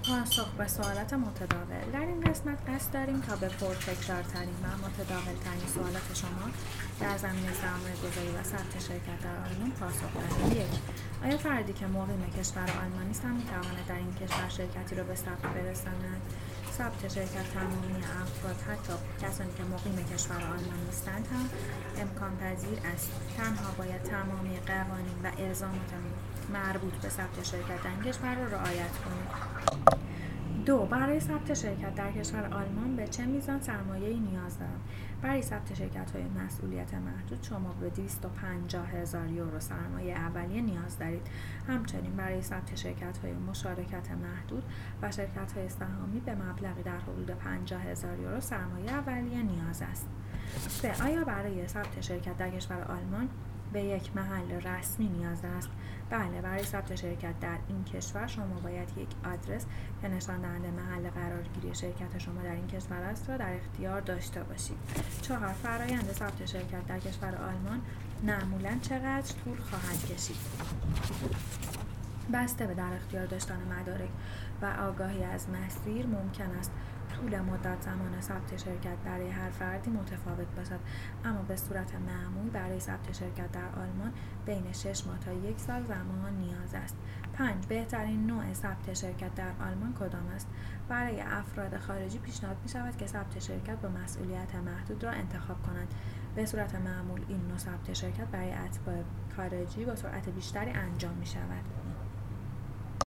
پاسخ به سوالات متداول. در این قسمت قصد داریم تا به پرتکرارترین و متداولترین سوالات شما در زمینه سرمایه‌گذاری و ثبت شرکت در آلمان پاسخ دهیم. 1. آیا فردی که مقیم کشور آلمانی است هم می‌تواند در این کشور شرکتی را به ثبت برساند؟ ثبت شرکت تمامی افراد، حتی کسانی که مقیم کشور آلمان نیستند، هم امکان پذیر است. تنها باید تمامی قوانین و الزامات مربوط به ثبت شرکت در این کشور را رعایت کنید. 2. برای ثبت شرکت در کشور آلمان به چه میزان سرمایه‌ای نیاز دارم؟ برای ثبت شرکت‌های مسئولیت محدود شما به 250,000 یورو سرمایه اولیه نیاز دارید. همچنین برای ثبت شرکت‌های مشارکت محدود و شرکت‌های سهامی به مبلغی در حدود 50,000 یورو سرمایه اولیه نیاز است. 3. آیا برای ثبت شرکت در کشور آلمان به یک محل رسمی نیاز است؟ بله، برای ثبت شرکت در این کشور شما باید یک آدرس که نشان دهنده محل قرارگیری شرکت شما در این کشور است را در اختیار داشته باشید. 4. فرآیند ثبت شرکت در کشور آلمان معمولاً چقدر طول خواهد کشید؟ بسته به در اختیار داشتن مدارک و آگاهی از مسیر ممکن است طول مدت زمان ثبت شرکت برای هر فردی متفاوت باشد، اما به صورت معمول برای ثبت شرکت در آلمان بین 6 ماه تا 1 سال زمان نیاز است. 5. بهترین نوع ثبت شرکت در آلمان کدام است؟ برای افراد خارجی پیشنهاد می‌شود که ثبت شرکت با مسئولیت محدود را انتخاب کنند. به صورت معمول این نوع ثبت شرکت برای اتباع خارجی با سرعت بیشتری انجام می‌شود.